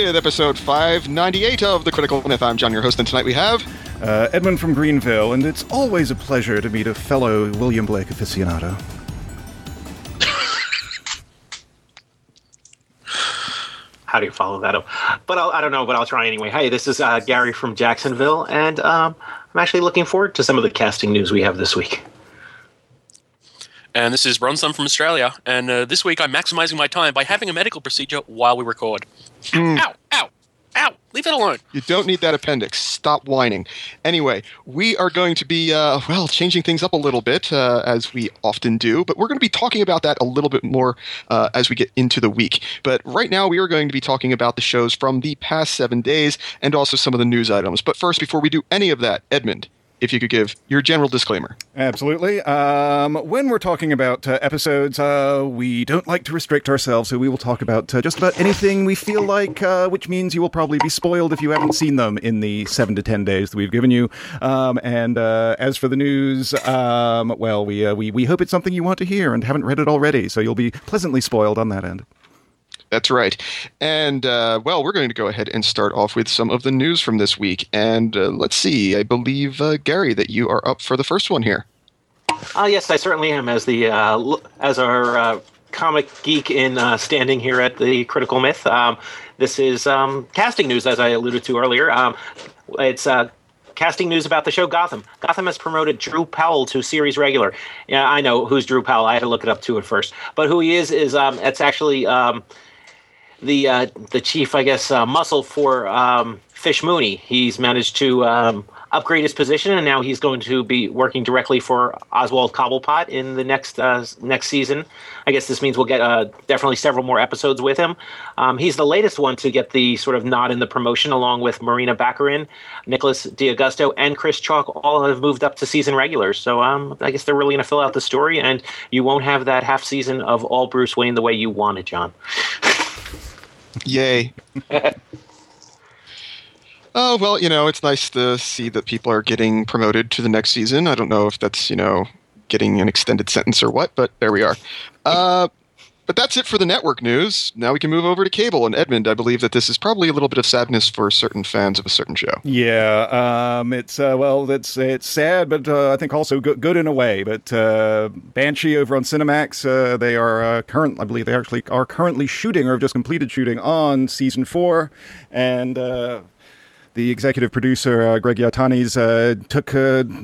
with episode 598 of The Critical Myth. I'm John, your host, and tonight we have... Edmund from Greenville, and it's always a pleasure to meet a fellow William Blake aficionado. How do you follow that up? But I don't know, but I'll try anyway. Hey, this is Gary from Jacksonville, and I'm actually looking forward to some of the casting news we have this week. And this is Bronson from Australia, and this week I'm maximizing my time by having a medical procedure while we record. Ow, ow, ow, leave it alone. You don't need that appendix. Stop whining. Anyway, we are going to be, changing things up a little bit, as we often do, but we're going to be talking about that a little bit more as we get into the week. But right now, we are going to be talking about the shows from the past 7 days and also some of the news items. But first, before we do any of that, Edmund, if you could give your general disclaimer. Absolutely. When we're talking about episodes, we don't like to restrict ourselves, so we will talk about just about anything we feel like, which means you will probably be spoiled if you haven't seen them in the 7 to 10 days that we've given you. And as for the news, we hope it's something you want to hear and haven't read it already, so you'll be pleasantly spoiled on that end. That's right. And, we're going to go ahead and start off with some of the news from this week. And let's see, I believe, Gary, that you are up for the first one here. Yes, I certainly am, as our comic geek in standing here at the Critical Myth. This is casting news, as I alluded to earlier. It's casting news about the show Gotham. Gotham has promoted Drew Powell to series regular. Yeah, I know who's Drew Powell. I had to look it up too at first. But who he is it's actually... the chief, I guess, muscle for Fish Mooney. He's managed to upgrade his position, and now he's going to be working directly for Oswald Cobblepot in the next season. I guess this means we'll get definitely several more episodes with him. He's the latest one to get the sort of nod in the promotion, along with Marina Baccarin, Nicholas D'Augusto, and Chris Chalk. All have moved up to season regulars. So I guess they're really going to fill out the story, and you won't have that half season of all Bruce Wayne the way you want it, John. Yay. Oh, well, it's nice to see that people are getting promoted to the next season. I don't know if that's, getting an extended sentence or what, but there we are. But that's it for the network news. Now we can move over to cable. And Edmund, I believe that this is probably a little bit of sadness for certain fans of a certain show. Yeah, it's sad, but I think also good in a way. But Banshee over on Cinemax, they are I believe they actually are currently shooting or have just completed shooting on season 4, and the executive producer, Greg Yaitanes, took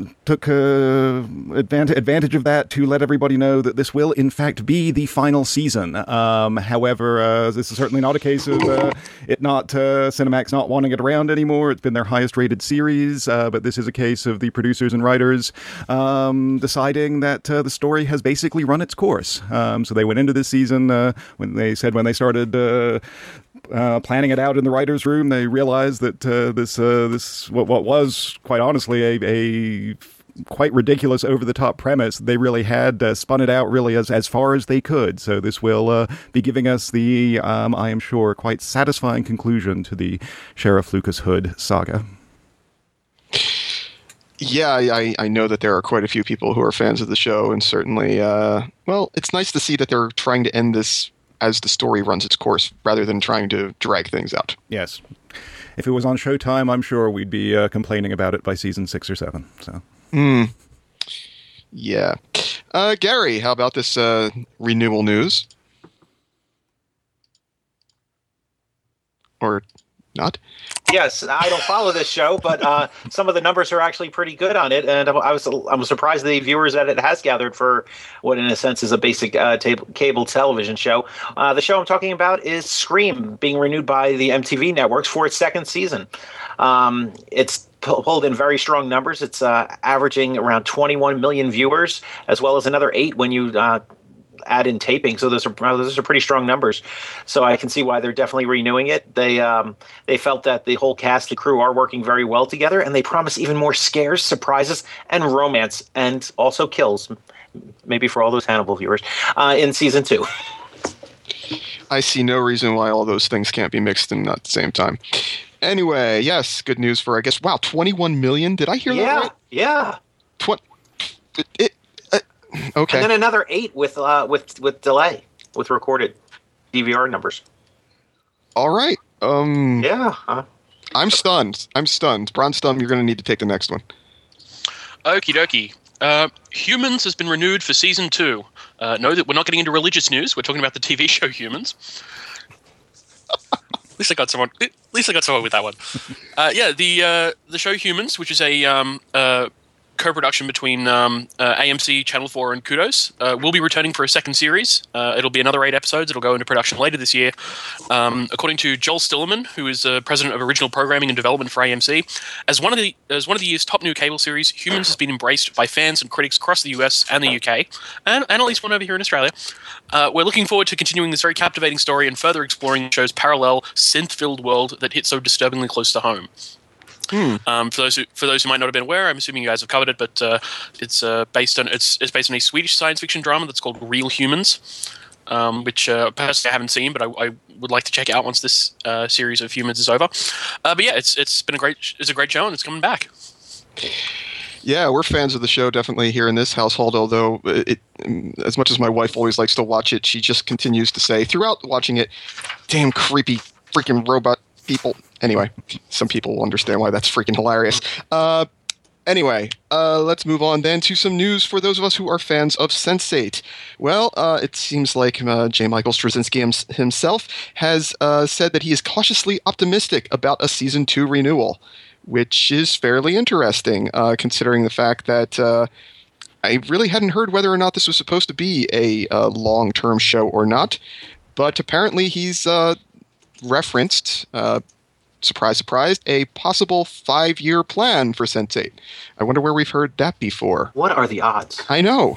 advantage of that to let everybody know that this will, in fact, be the final season. However, this is certainly not a case of Cinemax not wanting it around anymore. It's been their highest-rated series, but this is a case of the producers and writers deciding that the story has basically run its course. So they went into this season when they started planning it out in the writer's room. They realized that what was quite honestly a quite ridiculous, over-the-top premise. They really had spun it out really as far as they could. So this will be giving us the, I am sure, quite satisfying conclusion to the Sheriff Lucas Hood saga. Yeah, I know that there are quite a few people who are fans of the show, and certainly, it's nice to see that they're trying to end this as the story runs its course, rather than trying to drag things out. Yes. If it was on Showtime, I'm sure we'd be complaining about it by season 6 or 7. So. Yeah. Gary, how about this renewal news? Or not? Yes, I don't follow this show, but some of the numbers are actually pretty good on it, and I'm surprised the viewers that it has gathered for what, in a sense, is a basic cable television show. The show I'm talking about is Scream, being renewed by the MTV networks for its second season. It's pulled in very strong numbers. It's averaging around 21 million viewers, as well as another 8 when you add in taping. So those are pretty strong numbers. So I can see why they're definitely renewing it. They felt that the whole cast, the crew, are working very well together, and they promise even more scares, surprises, and romance, and also kills, maybe for all those Hannibal viewers, in season 2. I see no reason why all those things can't be mixed in at the same time. Anyway, yes, good news for, I guess, 21 million? Did I hear that right? Yeah. Okay. And then another 8 with delay, with recorded DVR numbers. All right. Yeah. I'm stunned. Bron Stum, you're going to need to take the next one. Okie dokie. Humans has been renewed for season 2. No, that we're not getting into religious news. We're talking about the TV show Humans. At least I got someone with that one. The show Humans, which is a co-production between AMC, Channel 4, and Kudos, will be returning for a second series. It'll be another 8 episodes. It'll go into production later this year. According to Joel Stillerman, who is president of original programming and development for AMC, as one of the year's top new cable series, Humans has been embraced by fans and critics across the US and the UK, and at least one over here in Australia. We're looking forward to continuing this very captivating story and further exploring the show's parallel, synth-filled world that hits so disturbingly close to home. For those who might not have been aware, I'm assuming you guys have covered it, but it's based on a Swedish science fiction drama that's called Real Humans, which personally I haven't seen, but I would like to check out once this series of Humans is over. But yeah, it's a great show and it's coming back. Yeah, we're fans of the show definitely here in this household, although as much as my wife always likes to watch it, she just continues to say throughout watching it, damn creepy freaking robot people. Anyway, some people will understand why that's freaking hilarious. Anyway, let's move on then to some news for those of us who are fans of Sense8. Well, it seems like J. Michael Straczynski himself has said that he is cautiously optimistic about a Season 2 renewal, which is fairly interesting, considering the fact that I really hadn't heard whether or not this was supposed to be a long-term show or not, but apparently he's referenced... surprise, surprise, a possible 5-year plan for Sense8. I wonder where we've heard that before. What are the odds? I know.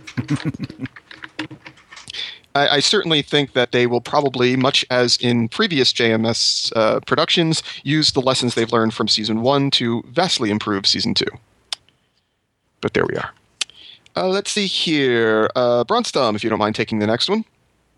I certainly think that they will probably, much as in previous JMS productions, use the lessons they've learned from Season 1 to vastly improve Season 2. But there we are. Let's see here. Bronstom, if you don't mind taking the next one.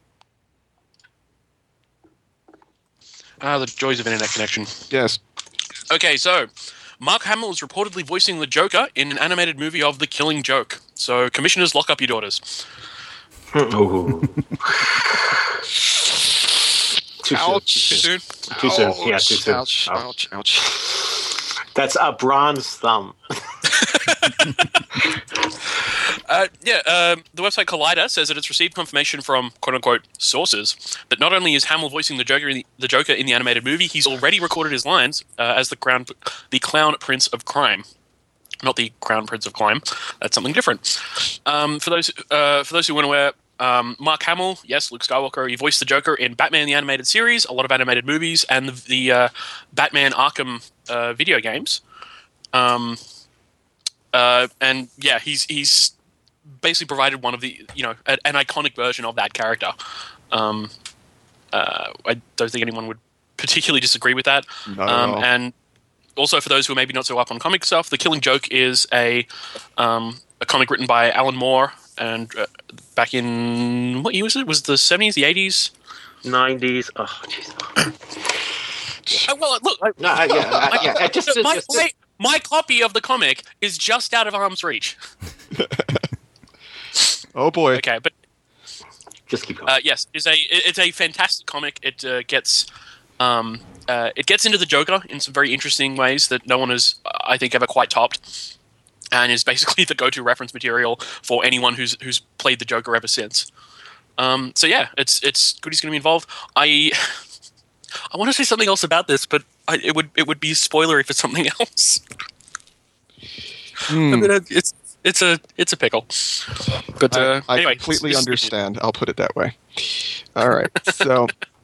The joys of internet connection. Yes. Okay, so Mark Hamill is reportedly voicing the Joker in an animated movie of The Killing Joke. So, commissioners, lock up your daughters. Too soon. Too soon. Yeah, too soon. Ouch. That's a bronze thumb. The website Collider says that it's received confirmation from quote-unquote sources that not only is Hamill voicing the Joker in the animated movie, he's already recorded his lines as the Clown Prince of Crime. Not the Crown Prince of Crime. That's something different. For those who weren't aware, Mark Hamill, yes, Luke Skywalker, he voiced the Joker in Batman the Animated Series, a lot of animated movies, and the Batman Arkham video games. And yeah, he's basically provided one of the, an iconic version of that character. I don't think anyone would particularly disagree with that. And also, for those who are maybe not so up on comic stuff, The Killing Joke is a comic written by Alan Moore, and back in, what year was it? Was it the 70s, the 80s? 90s. Oh, jeez. Well, look. My copy of the comic is just out of arm's reach. Oh boy. Okay, but just keep going. Yes, it's a fantastic comic. It gets into the Joker in some very interesting ways that no one has, I think, ever quite topped, and is basically the go-to reference material for anyone who's played the Joker ever since. So yeah, it's good he's going to be involved. I want to say something else about this, but it would be spoilery for something else. I mean, it's a pickle. But I anyway, completely understand. I'll put it that way. All right, so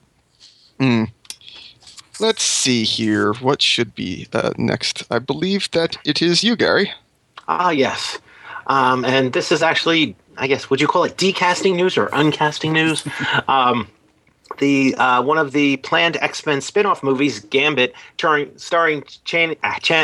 let's see here. What should be next? I believe that it is you, Gary. Yes. And this is actually, I guess, would you call it decasting news or uncasting news? The one of the planned X-Men spin-off movies, Gambit, starring Channing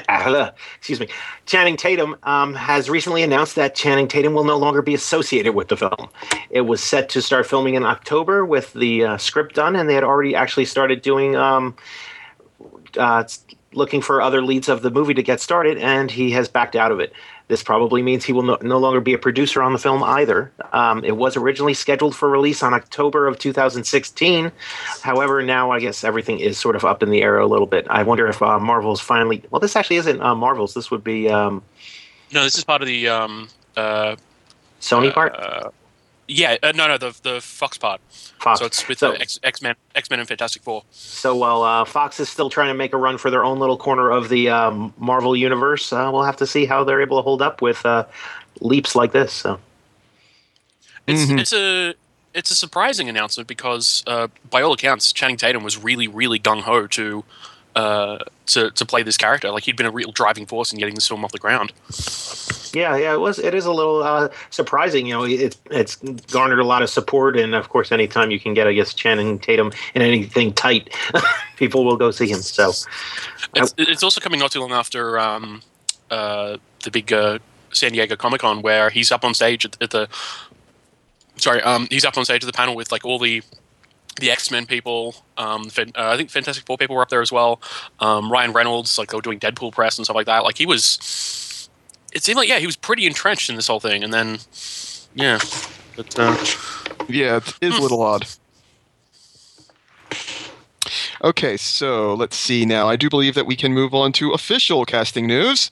Tatum, has recently announced that Channing Tatum will no longer be associated with the film. It was set to start filming in October with the script done, and they had already actually started doing looking for other leads of the movie to get started, and he has backed out of it. This probably means he will no longer be a producer on the film either. It was originally scheduled for release on October of 2016. However, now I guess everything is sort of up in the air a little bit. I wonder if Marvel's finally... Well, this actually isn't Marvel's. This would be... No, this is part of the... Sony part? No, the Fox part. Fox. So it's with X-Men and Fantastic Four. So while Fox is still trying to make a run for their own little corner of the Marvel universe, we'll have to see how they're able to hold up with leaps like this. So it's a surprising announcement because by all accounts, Channing Tatum was really, really gung ho to play this character. Like he'd been a real driving force in getting this film off the ground. Yeah, it is a little surprising. You know, it's garnered a lot of support, and of course, anytime you can get, I guess, Channing Tatum in anything tight, people will go see him. So it's also coming not too long after the big San Diego Comic-Con, where he's up on stage at the. He's up on stage at the panel with like all the X-Men people. I think Fantastic Four people were up there as well. Ryan Reynolds, like they were doing Deadpool press and stuff like that. Like he was. It seemed like he was pretty entrenched in this whole thing, and then it is a little odd. Okay, so let's see now. I do believe that we can move on to official casting news.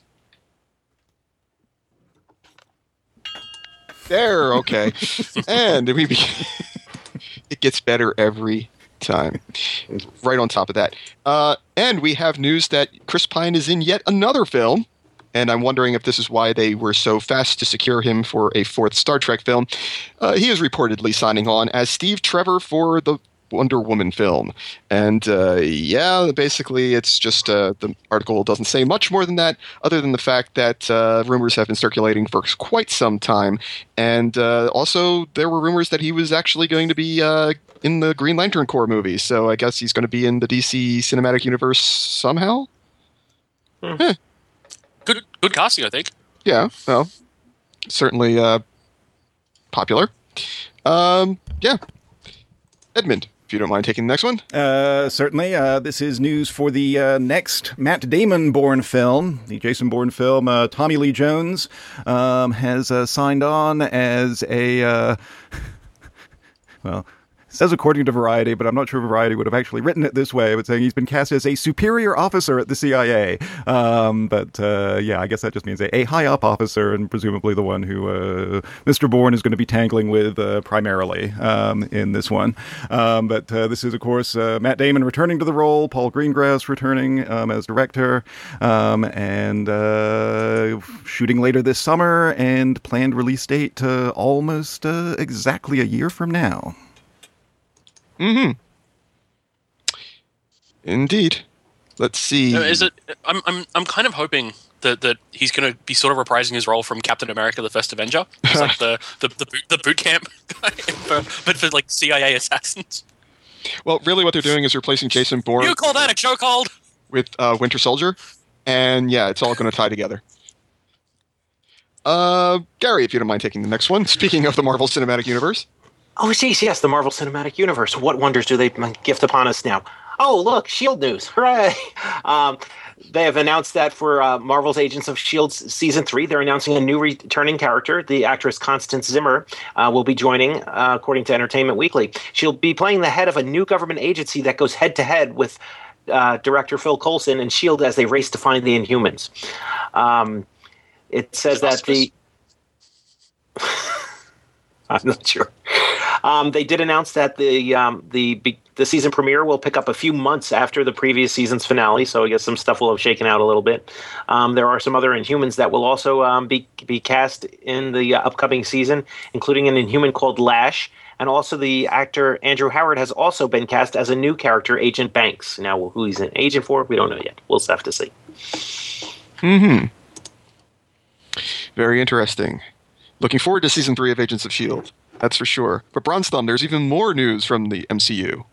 There, okay. And it gets better every time. Right on top of that. And we have news that Chris Pine is in yet another film. And I'm wondering if this is why they were so fast to secure him for a fourth Star Trek film. He is reportedly signing on as Steve Trevor for the Wonder Woman film. And basically it's just the article doesn't say much more than that, other than the fact that rumors have been circulating for quite some time. And also there were rumors that he was actually going to be in the Green Lantern Corps movie. So I guess he's going to be in the DC Cinematic Universe somehow? Good casting, I think. Yeah, well, certainly popular. Edmund, if you don't mind taking the next one. Certainly. This is news for the next Matt Damon-born film, the Jason Bourne film. Tommy Lee Jones has signed on as a... It says according to Variety, but I'm not sure Variety would have actually written it this way, but saying he's been cast as a superior officer at the CIA. I guess that just means a high-up officer, and presumably the one who Mr. Bourne is going to be tangling with primarily in this one. This is, of course, Matt Damon returning to the role, Paul Greengrass returning as director, and shooting later this summer, and planned release date almost exactly a year from now. Mm-hmm. Indeed. Let's see. Is it? I'm kind of hoping that he's going to be sort of reprising his role from Captain America: The First Avenger. It's like the boot camp guy, but for like CIA assassins. Well, really, what they're doing is replacing Jason Bourne. You call that a chokehold? With Winter Soldier, and yeah, it's all going to tie together. Gary, if you don't mind taking the next one. Speaking of the Marvel Cinematic Universe. Oh, geez, yes, the Marvel Cinematic Universe. What wonders do they gift upon us now? Oh, look, S.H.I.E.L.D. news. Hooray! They have announced that for Marvel's Agents of S.H.I.E.L.D. Season 3, they're announcing a new returning character. The actress Constance Zimmer will be joining, according to Entertainment Weekly. She'll be playing the head of a new government agency that goes head-to-head with director Phil Coulson and S.H.I.E.L.D. as they race to find the Inhumans. It says that the... I'm not sure. They did announce that the season premiere will pick up a few months after the previous season's finale, so I guess some stuff will have shaken out a little bit. There are some other Inhumans that will also be cast in the upcoming season, including an Inhuman called Lash, and also the actor Andrew Howard has also been cast as a new character, Agent Banks. Now, who he's an agent for, we don't know yet. We'll have to see. Mm-hmm. Very interesting. Looking forward to Season 3 of Agents of S.H.I.E.L.D., that's for sure. But Bronze Thumb, there's even more news from the MCU.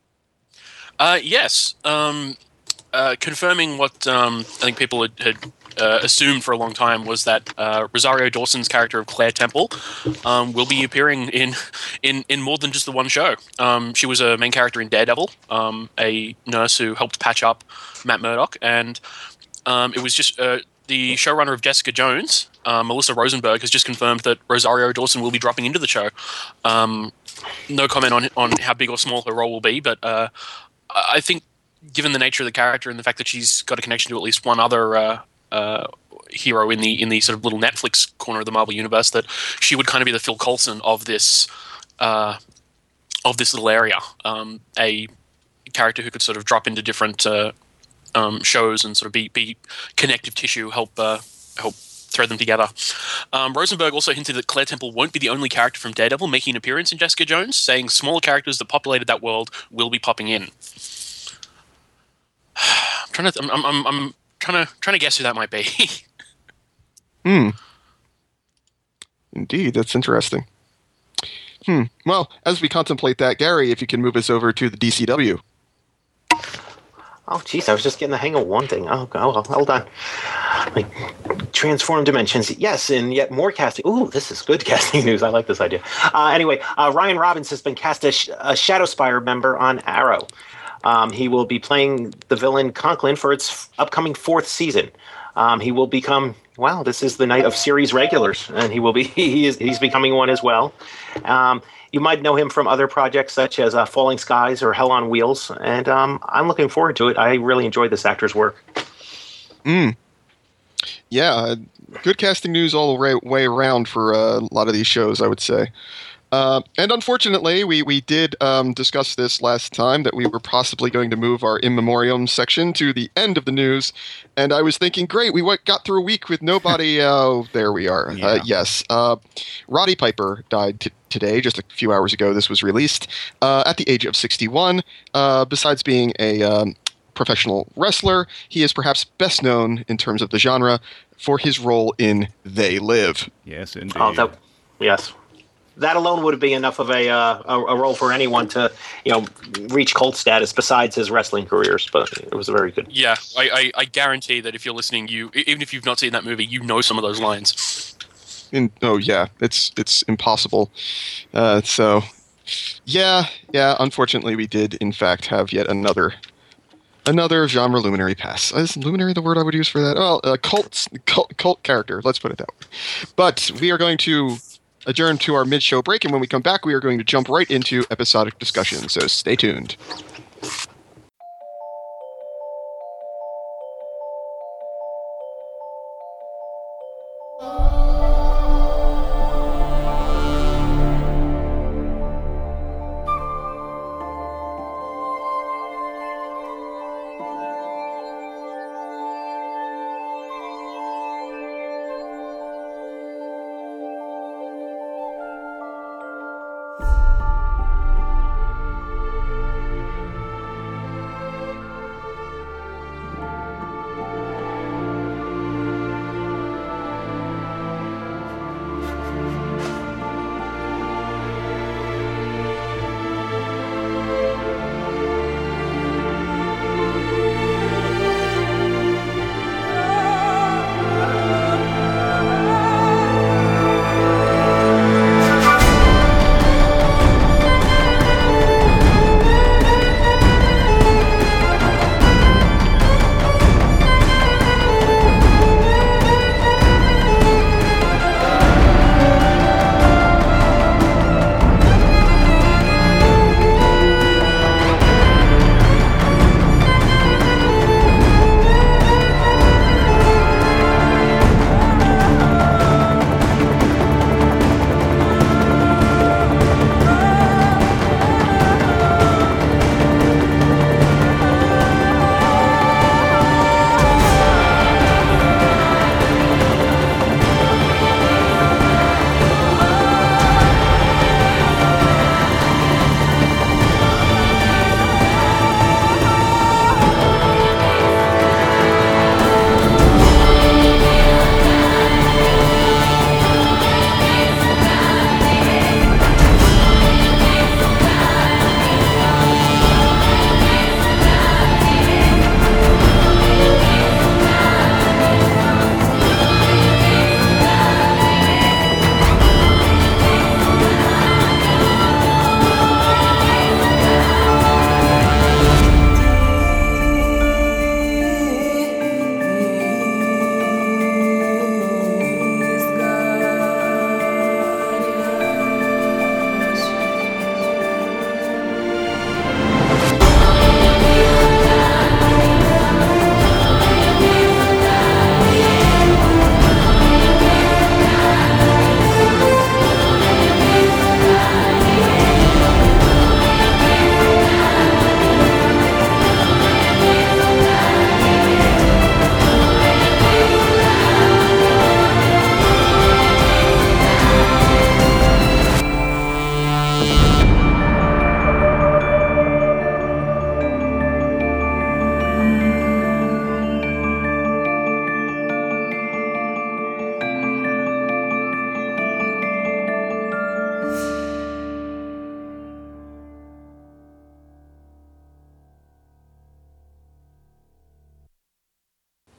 Yes. Confirming what I think people had assumed for a long time was that Rosario Dawson's character of Claire Temple will be appearing in more than just the one show. She was a main character in Daredevil, a nurse who helped patch up Matt Murdock, and it was just the showrunner of Jessica Jones, Melissa Rosenberg, has just confirmed that Rosario Dawson will be dropping into the show. No comment on how big or small her role will be, but I think given the nature of the character and the fact that she's got a connection to at least one other hero in the sort of little Netflix corner of the Marvel universe, that she would kind of be the Phil Coulson of this little area, a character who could sort of drop into different shows and sort of be connective tissue, help thread them together. Rosenberg also hinted that Claire Temple won't be the only character from Daredevil making an appearance in Jessica Jones, saying smaller characters that populated that world will be popping in. I'm trying to guess who that might be. Indeed, that's interesting. Well, as we contemplate that, Gary, if you can move us over to the DCW. Oh, geez, I was just getting the hang of one thing. Oh, hold on. Like, transform dimensions. Yes, and yet more casting. Ooh, this is good casting news. I like this idea. Anyway, Ryan Robbins has been cast as a Shadowspire member on Arrow. He will be playing the villain Conklin for its upcoming 4th season. He will become, wow, this is the night of series regulars, and he's becoming one as well. You might know him from other projects such as Falling Skies or Hell on Wheels, and I'm looking forward to it. I really enjoyed this actor's work. Yeah, good casting news all the way around for a lot of these shows, I would say. And unfortunately, we did discuss this last time, that we were possibly going to move our in memoriam section to the end of the news. And I was thinking, great, we got through a week with nobody. Oh, there we are. Yeah. Yes. Roddy Piper died today, just a few hours ago. This was released at the age of 61. Besides being a professional wrestler, he is perhaps best known in terms of the genre for his role in They Live. Yes, indeed. Oh, yes. That alone would be enough of a role for anyone to, reach cult status besides his wrestling careers. But it was very good. Yeah, I guarantee that if you're listening, even if you've not seen that movie, you know some of those lines. It's impossible. So, yeah. Unfortunately, we did in fact have yet another genre luminary pass. Is luminary the word I would use for that? Well, cult character. Let's put it that way. But we are going to adjourn to our mid-show break, and when we come back, we are going to jump right into episodic discussion. So stay tuned.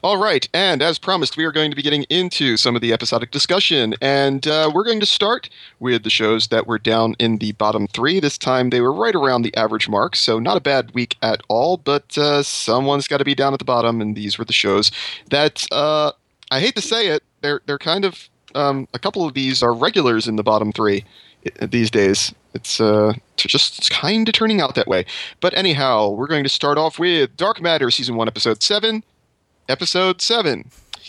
All right, and as promised, we are going to be getting into some of the episodic discussion, and we're going to start with the shows that were down in the bottom 3. This time they were right around the average mark, so not a bad week at all, but someone's got to be down at the bottom, and these were the shows that, I hate to say it, they're kind of, a couple of these are regulars in the bottom 3 these days. It's just kind of turning out that way. But anyhow, we're going to start off with Dark Matter, Season 1, Episode 7. Episode 7.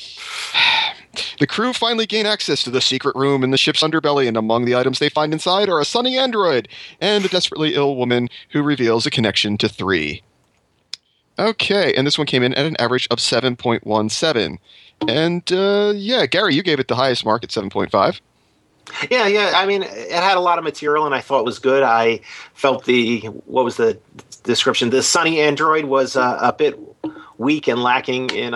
The crew finally gain access to the secret room in the ship's underbelly, and among the items they find inside are a sunny android and a desperately ill woman who reveals a connection to 3. Okay, and this one came in at an average of 7.17. And, Gary, you gave it the highest mark at 7.5. Yeah. I mean, it had a lot of material, and I thought it was good. I felt what was the description? The sunny android was a bit weak and lacking in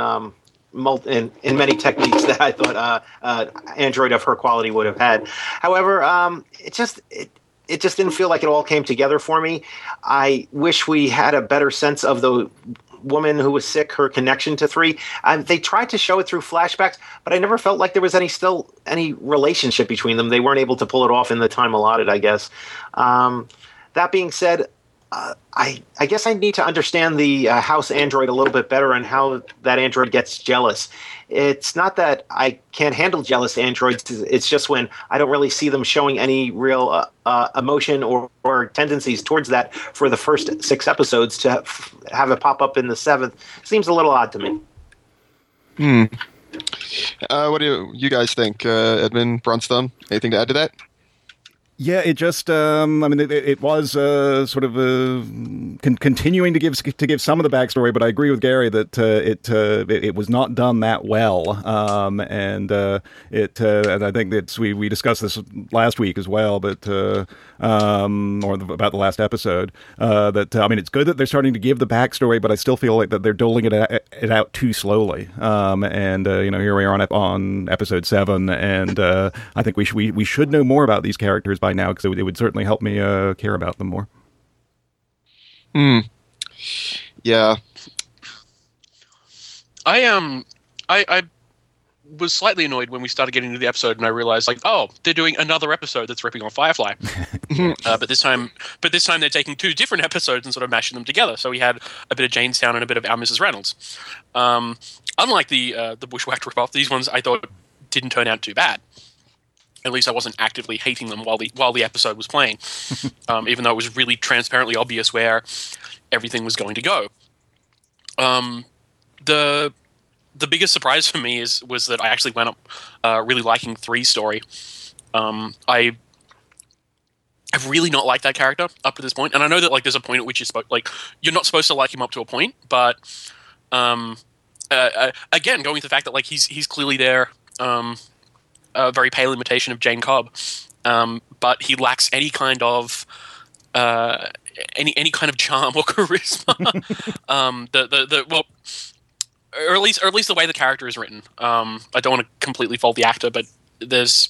many techniques that I thought android of her quality would have had. However, it just didn't feel like it all came together for me. I wish we had a better sense of the woman who was sick, her connection to 3. They tried to show it through flashbacks, but I never felt like there was any relationship between them. They weren't able to pull it off in the time allotted, I guess. That being said, I guess I need to understand the house android a little bit better and how that android gets jealous. It's not that I can't handle jealous androids. It's just when I don't really see them showing any real emotion or tendencies towards that for the first 6 episodes, to have it pop up in the 7th seems a little odd to me. What do you guys think, Edmund, Bronsthumb? Anything to add to that? Yeah, it just, it was sort of continuing to give some of the backstory, but I agree with Gary that it was not done that well, and I think that we discussed this last week as well, but about the last episode, it's good that they're starting to give the backstory, but I still feel like that they're doling it out too slowly, here we are on episode 7, and I think we should know more about these characters by now, because it would certainly help me care about them more. Yeah. I was slightly annoyed when we started getting into the episode, and I realized, they're doing another episode that's ripping on Firefly. But this time they're taking 2 different episodes and sort of mashing them together. So we had a bit of Janestown and a bit of Our Mrs. Reynolds. Unlike the Bushwhacked ripoff, these ones I thought didn't turn out too bad. At least I wasn't actively hating them while the episode was playing, even though it was really transparently obvious where everything was going to go. The biggest surprise for me was that I actually went up really liking 3's story. I've really not liked that character up to this point, and I know that there's a point at which you're not supposed to like him up to a point, but again, going with the fact that he's clearly there. A very pale imitation of Jane Cobb, but he lacks any kind of any kind of charm or charisma. Or at least the way the character is written. I don't want to completely fault the actor, but there's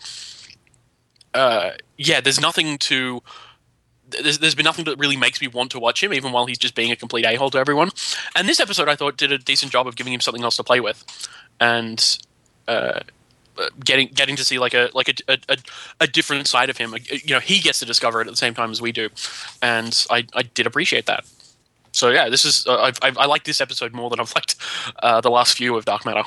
nothing to. There's been nothing that really makes me want to watch him, even while he's just being a complete a-hole to everyone. And this episode, I thought, did a decent job of giving him something else to play with, and getting to see a different side of him. He gets to discover it at the same time as we do, and I did appreciate that. So yeah, this is I like this episode more than I've liked the last few of Dark Matter.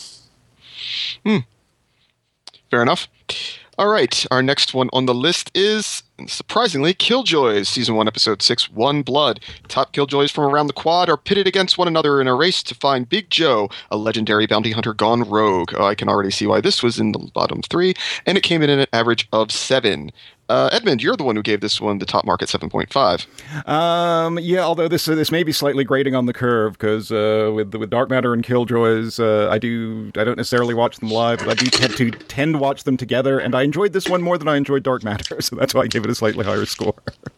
Fair enough. All right, our next one on the list is, surprisingly, Killjoys, Season 1, Episode 6, One Blood. Top Killjoys from around the Quad are pitted against one another in a race to find Big Joe, a legendary bounty hunter gone rogue. I can already see why this was in the bottom 3, and it came in at an average of 7. Edmund, you're the one who gave this one the top mark at 7.5. Although this may be slightly grading on the curve, because with Dark Matter and Killjoys, I don't necessarily watch them live, but I do tend to watch them together, and I enjoyed this one more than I enjoyed Dark Matter, so that's why I gave it a slightly higher score.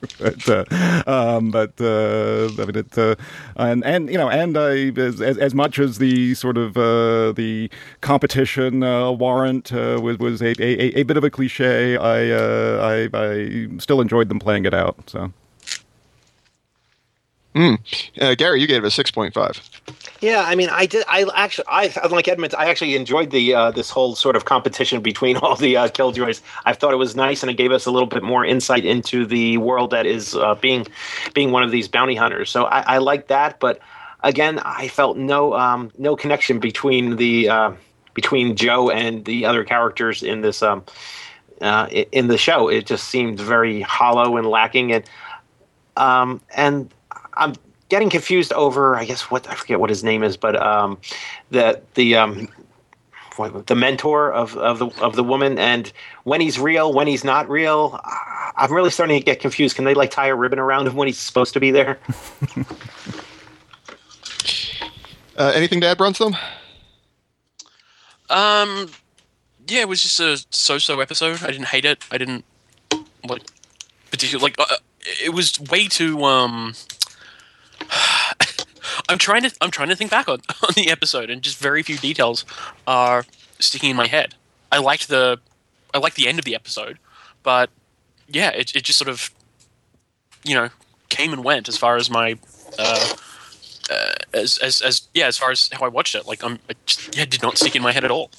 As much as the sort of the competition warrant was a bit of a cliche, I still enjoyed them playing it out. So, Gary, you gave it a 6.5. Yeah, I mean, I did. I like Edmund. I actually enjoyed the this whole sort of competition between all the Killjoys. I thought it was nice, and it gave us a little bit more insight into the world that is being one of these bounty hunters. So I like that, but again, I felt no connection between the between Joe and the other characters in this in the show. It just seemed very hollow and lacking, and I'm getting confused over, I guess, I forget what his name is, but the mentor of the woman, and when he's real, when he's not real. I'm really starting to get confused. Can they like tie a ribbon around him when he's supposed to be there? Anything to add, Brunstone? Yeah, it was just a so-so episode. I didn't hate it. I didn't like particularly like. It was way too. I'm trying to think back on the episode, and just very few details are sticking in my head. I liked the end of the episode, but yeah, it just sort of came and went as far as my as far as how I watched it. Like it did not stick in my head at all.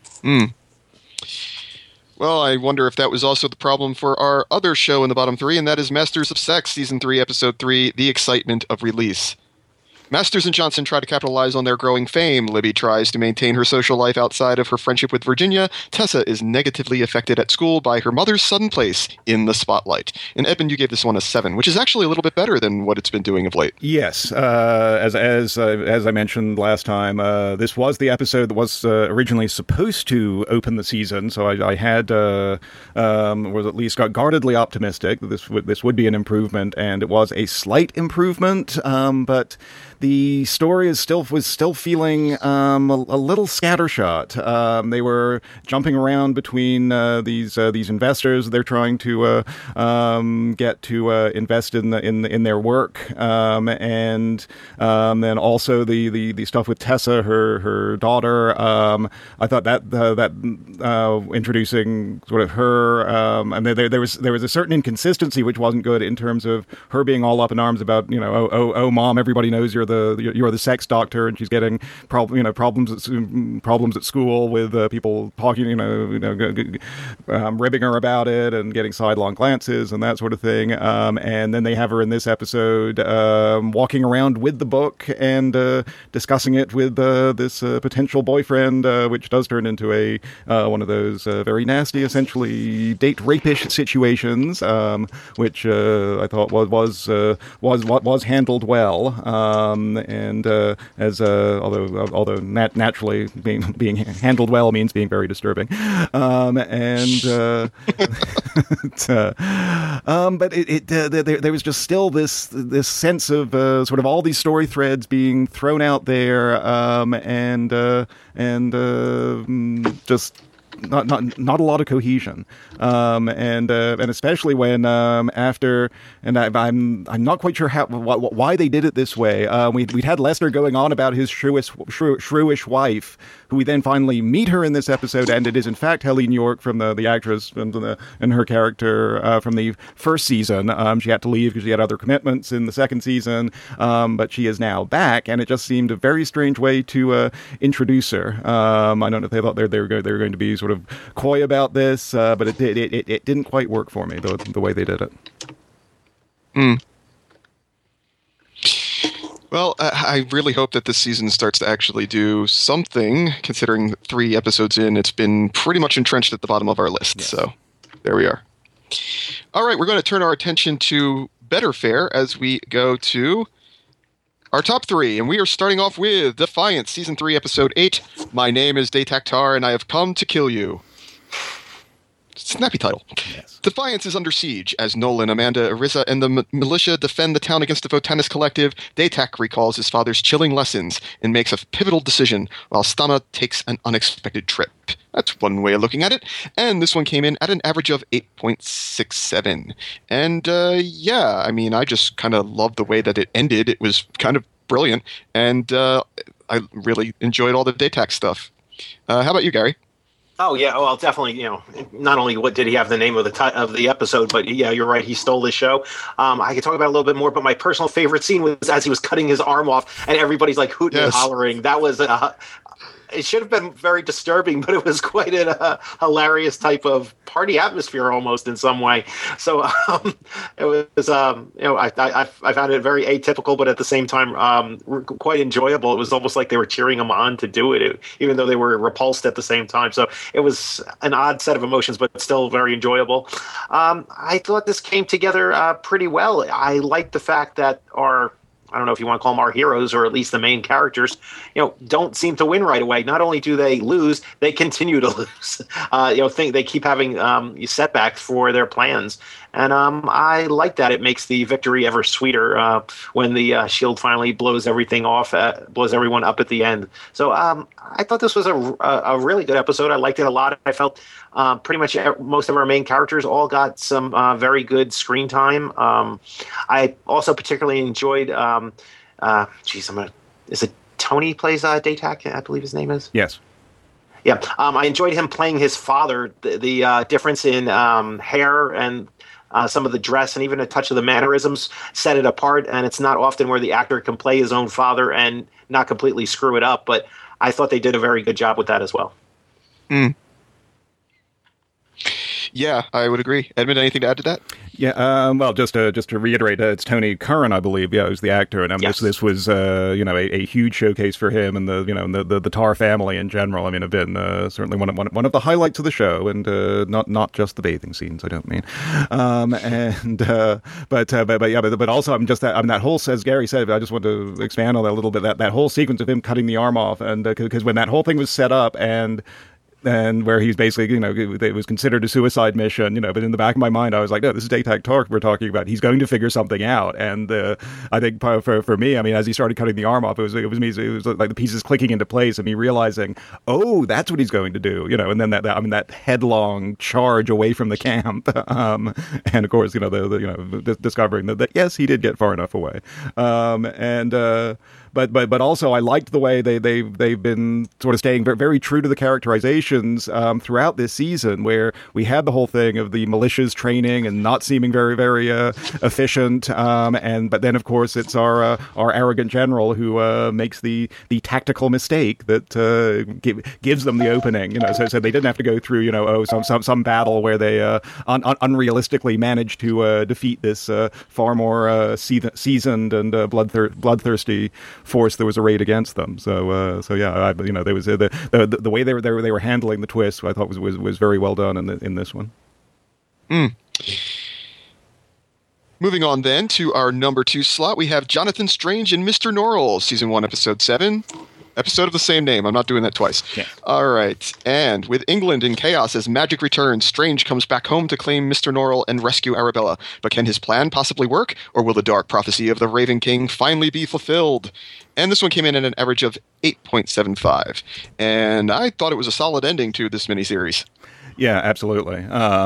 Well, I wonder if that was also the problem for our other show in the bottom three, and that is Masters of Sex, Season 3, Episode 3, The Excitement of Release. Masters and Johnson try to capitalize on their growing fame. Libby tries to maintain her social life outside of her friendship with Virginia. Tessa is negatively affected at school by her mother's sudden place in the spotlight. And Edmund, you gave this one a 7, which is actually a little bit better than what it's been doing of late. Yes, as I mentioned last time, this was the episode that was originally supposed to open the season. So I had was at least got guardedly optimistic that this would be an improvement, and it was a slight improvement, but the story was still feeling a little scattershot. They were jumping around between these investors. They're trying to get to invest in their work, and then also the stuff with Tessa, her daughter. I thought that introducing sort of her, and there was a certain inconsistency which wasn't good in terms of her being all up in arms about oh mom, everybody knows you're the sex doctor, and she's getting problems at school with people talking, ribbing her about it and getting sidelong glances and that sort of thing. And then they have her in this episode walking around with the book and discussing it with this potential boyfriend, which does turn into a one of those very nasty, essentially date rapish situations, which I thought was handled well. And as although naturally being handled well means being very disturbing, but there was just still this sense of sort of all these story threads being thrown out there, and just not a lot of cohesion, and especially when after, and I'm not quite sure why they did it this way. We'd had Lester going on about his shrewish wife, who we then finally meet her in this episode, and it is in fact Helene York from the actress and her character from the first season. She had to leave because she had other commitments in the second season, but she is now back, and it just seemed a very strange way to introduce her. I don't know if they thought they were going to be sort of coy about this, but it didn't quite work for me the way they did it. Well, I really hope that this season starts to actually do something, considering 3 episodes in, it's been pretty much entrenched at the bottom of our list. Yes. So there we are. All right, we're going to turn our attention to better fare as we go to our top 3, and we are starting off with Defiance, Season 3, Episode 8. My name is Datak Tar, and I have come to kill you. Snappy title. Yes. Defiance is under siege as Nolan, Amanda, Arisa, and the militia defend the town against the Votanus Collective. Datak recalls his father's chilling lessons and makes a pivotal decision, while Stana takes an unexpected trip. That's one way of looking at it. And this one came in at an average of 8.67. And yeah, I mean, I just kind of loved the way that it ended. It was kind of brilliant. And I really enjoyed all the Datak stuff. How about you, Gary? Oh yeah, well definitely. Not only what did he have the name of the episode, but yeah, you're right. He stole the show. I could talk about it a little bit more, but my personal favorite scene was as he was cutting his arm off, and everybody's like hooting and hollering. That was it should have been very disturbing, but it was quite a hilarious type of party atmosphere almost in some way. So it was, I found it very atypical, but at the same time, quite enjoyable. It was almost like they were cheering him on to do it, even though they were repulsed at the same time. So it was an odd set of emotions, but still very enjoyable. I thought this came together pretty well. I liked the fact that I don't know if you want to call them our heroes, or at least the main characters, don't seem to win right away. Not only do they lose, they continue to lose. They keep having setbacks for their plans. And I like that. It makes the victory ever sweeter when the shield finally blows everything off, blows everyone up at the end. So I thought this was a really good episode. I liked it a lot. I felt pretty much most of our main characters all got some very good screen time. I also particularly enjoyed, is it Tony plays Datak, I believe his name is? Yes. Yeah, I enjoyed him playing his father. The difference in hair and some of the dress and even a touch of the mannerisms set it apart. And it's not often where the actor can play his own father and not completely screw it up. But I thought they did a very good job with that as well. Mm. Yeah, I would agree. Edmund, anything to add to that? Yeah, well, just to reiterate, it's Tony Curran, I believe. Yeah, who's the actor, and yes. this was a huge showcase for him and the Tar family in general. I mean, have been certainly one of the highlights of the show, and not just the bathing scenes. I don't mean, but also that whole, as Gary said, I just want to expand on that a little bit. That whole sequence of him cutting the arm off, and because when that whole thing was set up and where he's basically, it was considered a suicide mission, but in the back of my mind, I was like, no, this is Datak Tark we're talking about. He's going to figure something out. And I think for me, I mean, as he started cutting the arm off, it was like the pieces clicking into place and me realizing, oh, that's what he's going to do, and then that headlong charge away from the camp. And of course, discovering that, yes, he did get far enough away. But also I liked the way they've been sort of staying very, very true to the characterizations throughout this season, where we had the whole thing of the militia's training and not seeming very, very efficient, but then of course it's our arrogant general who makes the tactical mistake that gives them the opening. So they didn't have to go through some battle where they unrealistically managed to defeat this far more seasoned and bloodthirsty force that was arrayed against them. So yeah, there was the way they were handling the twist, I thought was very well done in this one. Mm. Moving on then to our number 2 slot, we have Jonathan Strange and Mr. Norrell, season 1, episode 7. Episode of the same name. I'm not doing that twice. Yeah. All right. And with England in chaos as magic returns, Strange comes back home to claim Mr. Norrell and rescue Arabella. But can his plan possibly work? Or will the dark prophecy of the Raven King finally be fulfilled? And this one came in at an average of 8.75. And I thought it was a solid ending to this miniseries. Yeah, absolutely.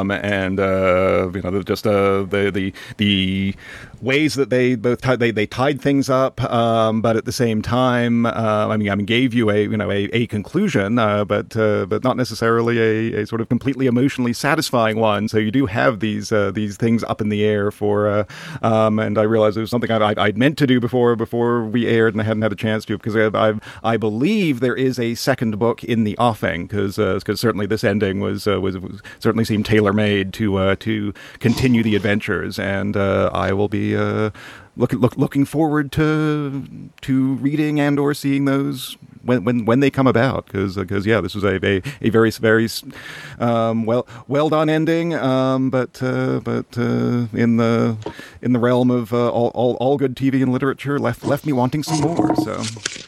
Just the ways that they tied things up, but at the same time, gave you a conclusion, but not necessarily a sort of completely emotionally satisfying one. So you do have these things up in the air for, and I realized it was something I'd meant to do before we aired, and I hadn't had a chance to, because I believe there is a second book in the offing, because certainly this ending was certainly seemed tailor-made to continue the adventures, and I will be looking forward to reading and or seeing those when they come about, because yeah, this was a very, very well done ending, but in the realm of all good TV and literature, left me wanting some more. So.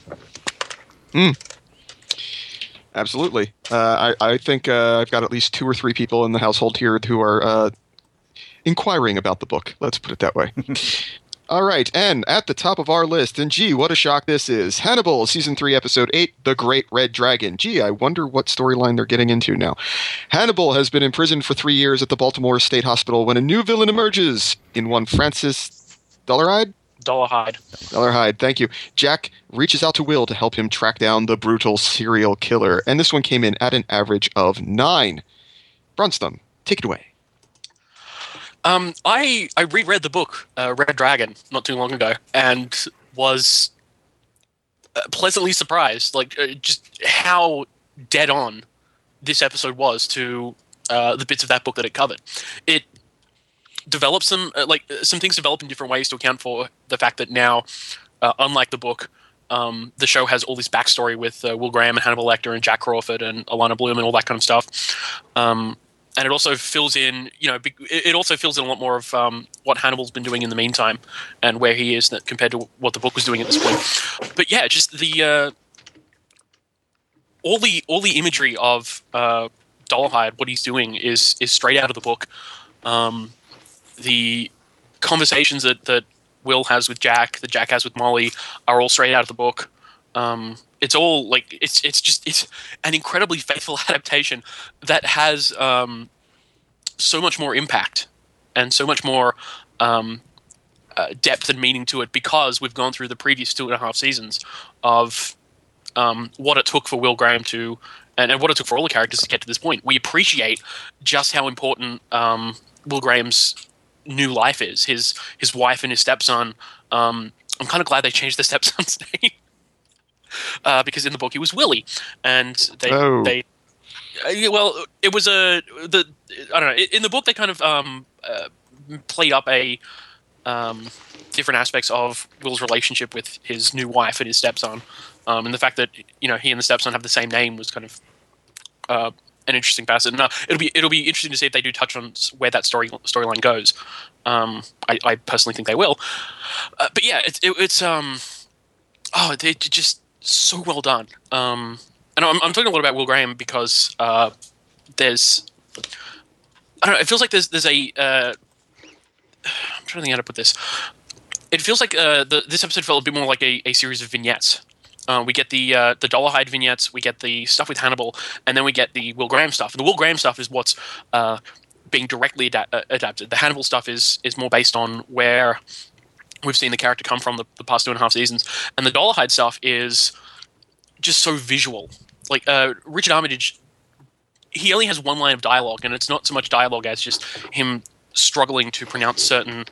Absolutely. I think I've got at least 2 or 3 people in the household here who are inquiring about the book. Let's put it that way. All right, and at the top of our list, and gee, what a shock this is, Hannibal, Season 3, Episode 8, The Great Red Dragon. Gee, I wonder what storyline they're getting into now. Hannibal has been imprisoned for 3 years at the Baltimore State Hospital when a new villain emerges in one Francis Dollaride? Dollarhide. Dollarhide, thank you. Jack reaches out to Will to help him track down the brutal serial killer, and this one came in at an average of 9. Brunstham, take it away. I reread the book Red Dragon not too long ago and was pleasantly surprised, just how dead on this episode was to the bits of that book that it covered. It developed some things develop in different ways to account for the fact that now, unlike the book, the show has all this backstory with Will Graham and Hannibal Lecter and Jack Crawford and Alana Bloom and all that kind of stuff. And it also fills in, it also fills in a lot more of what Hannibal's been doing in the meantime and where he is compared to what the book was doing at this point. But yeah, just the all the imagery of Dollarhide, what he's doing is straight out of the book. The conversations that Will has with Jack, that Jack has with Molly, are all straight out of the book. It's all it's an incredibly faithful adaptation that has so much more impact and so much more depth and meaning to it because we've gone through the previous 2.5 seasons of what it took for Will Graham to and what it took for all the characters to get to this point. We appreciate just how important Will Graham's new life is. His wife and his stepson. I'm kind of glad they changed the stepson's name. Because in the book he was Willie, and they it was I don't know, in the book they kind of played up a different aspects of Will's relationship with his new wife and his stepson, and the fact that he and the stepson have the same name was kind of an interesting facet. Now it'll be interesting to see if they do touch on where that storyline goes. I personally think they will, but yeah, it's they just so well done. And I'm talking a lot about Will Graham because there's, I don't know, it feels like there's a I'm trying to think how to put this. It feels like this episode felt a bit more like a series of vignettes. We get the Dollarhide vignettes, we get the stuff with Hannibal, and then we get the Will Graham stuff. And the Will Graham stuff is what's being directly adapted. The Hannibal stuff is more based on where we've seen the character come from the past 2.5 seasons. And the Dollarhide stuff is just so visual. Like, Richard Armitage, he only has one line of dialogue, and it's not so much dialogue as just him struggling to pronounce certain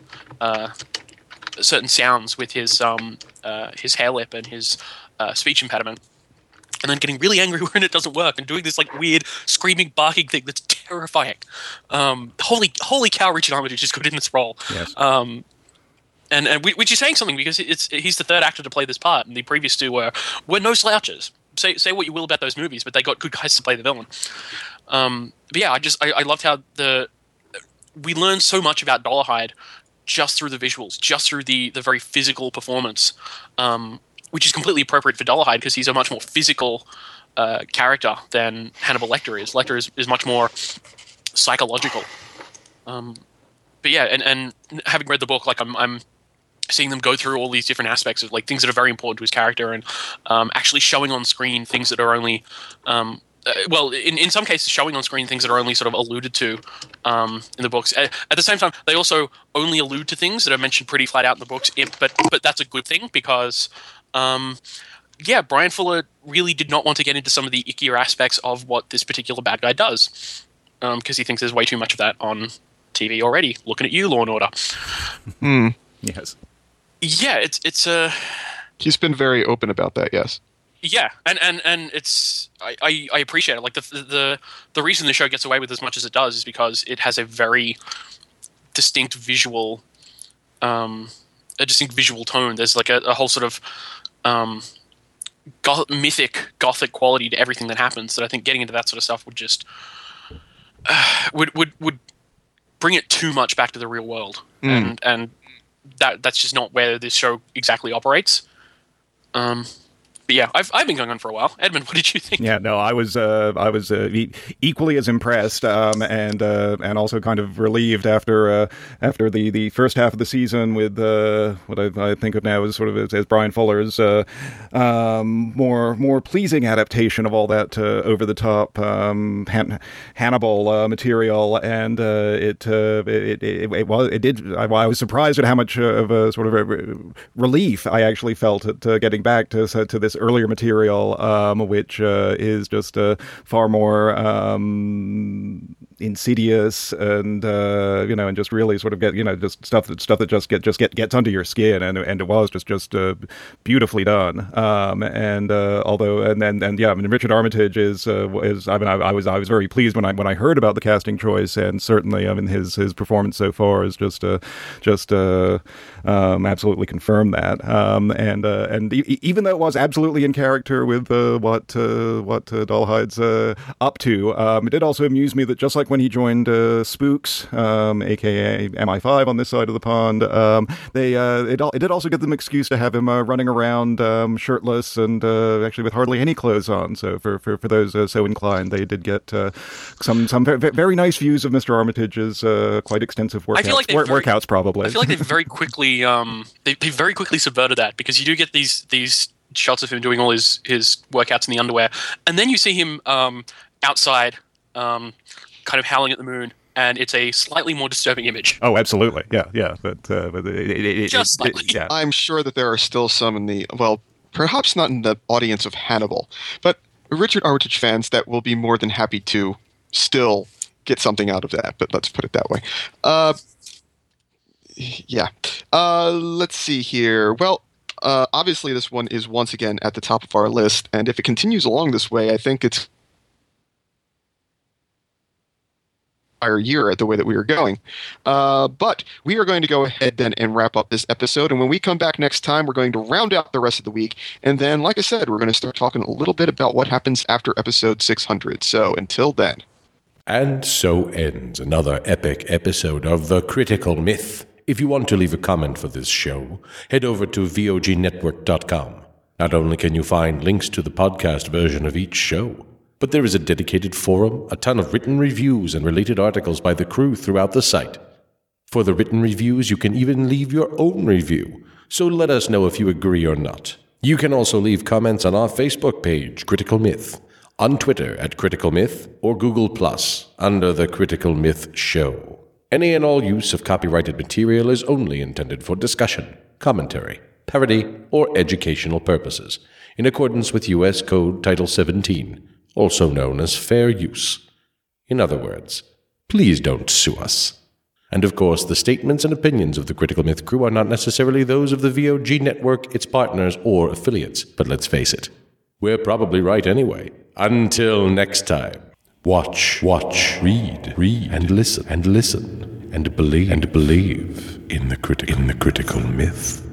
sounds with his hair lip and his speech impediment. And then getting really angry when it doesn't work and doing this like weird screaming, barking thing that's terrifying. Holy cow, Richard Armitage is good in this role. Yes. And which is saying something because he's the third actor to play this part, and the previous two were no slouches. Say what you will about those movies, but they got good guys to play the villain. But yeah, I loved how we learned so much about Dollarhide just through the visuals, just through the very physical performance, which is completely appropriate for Dollarhide because he's a much more physical character than Hannibal Lecter is. Lecter is much more psychological. But yeah, and having read the book, like I'm seeing them go through all these different aspects of like things that are very important to his character, and actually showing on screen things that are only in some cases showing on screen things that are only sort of alluded to in the books. At the same time, they also only allude to things that are mentioned pretty flat out in the books. But that's a good thing because Brian Fuller really did not want to get into some of the ickier aspects of what this particular bad guy does because he thinks there's way too much of that on TV already. Looking at you, Law and Order. Yes. Yeah, it's He's been very open about that. Yes. Yeah, and it's I appreciate it. Like the reason the show gets away with as much as it does is because it has a very distinct visual, tone. There's like a whole sort of mythic gothic quality to everything that happens. That I think getting into that sort of stuff would just would bring it too much back to the real world, and that's just not where this show exactly operates. But yeah, I've been going on for a while. Edmund, what did you think? Yeah, no, I was equally as impressed, and also kind of relieved after the first half of the season with what I think of now as sort of as Brian Fuller's more pleasing adaptation of all that over the top Hannibal material, and I was surprised at how much of a sort of a relief I actually felt at getting back to this earlier material, which is just far more insidious and and just really sort of get just stuff that just gets under your skin, and it was just beautifully done. Richard Armitage is I was very pleased when I heard about the casting choice, and certainly his performance so far is just absolutely confirmed that. Even though it was absolutely in character with what Dollhide's up to, it did also amuse me that just like when he joined Spooks, aka MI5 on this side of the pond, it did also give them excuse to have him running around shirtless and actually with hardly any clothes on. So for those so inclined, they did get some very nice views of Mr. Armitage's quite extensive workouts. I feel like workouts probably. I feel like they very quickly they very quickly subverted that, because you do get these shots of him doing all his workouts in the underwear, and then you see him outside kind of howling at the moon, and it's a slightly more disturbing image. Oh, absolutely. Yeah. But just slightly. Yeah. I'm sure that there are still some in the, well, perhaps not in the audience of Hannibal, but Richard Armitage fans that will be more than happy to still get something out of that, but let's put it that way. Yeah. Let's see here. Well, obviously this one is once again at the top of our list, and if it continues along this way, I think it's entire year at the way that we are going. But we are going to go ahead then and wrap up this episode, and when we come back next time, we're going to round out the rest of the week, and then, like I said, we're going to start talking a little bit about what happens after episode 600. So until then. And so ends another epic episode of The Critical Myth. If you want to leave a comment for this show, head over to vognetwork.com. Not only can you find links to the podcast version of each show, but there is a dedicated forum, a ton of written reviews, and related articles by the crew throughout the site. For the written reviews, you can even leave your own review, so let us know if you agree or not. You can also leave comments on our Facebook page, Critical Myth, on Twitter at Critical Myth, or Google+, under The Critical Myth Show. Any and all use of copyrighted material is only intended for discussion, commentary, parody, or educational purposes, in accordance with U.S. Code Title 17, also known as fair use. In other words, please don't sue us. And of course, the statements and opinions of the Critical Myth crew are not necessarily those of the VOG network, its partners, or affiliates. But let's face it, we're probably right anyway. Until next time, watch, read, and listen, and believe in the critical myth.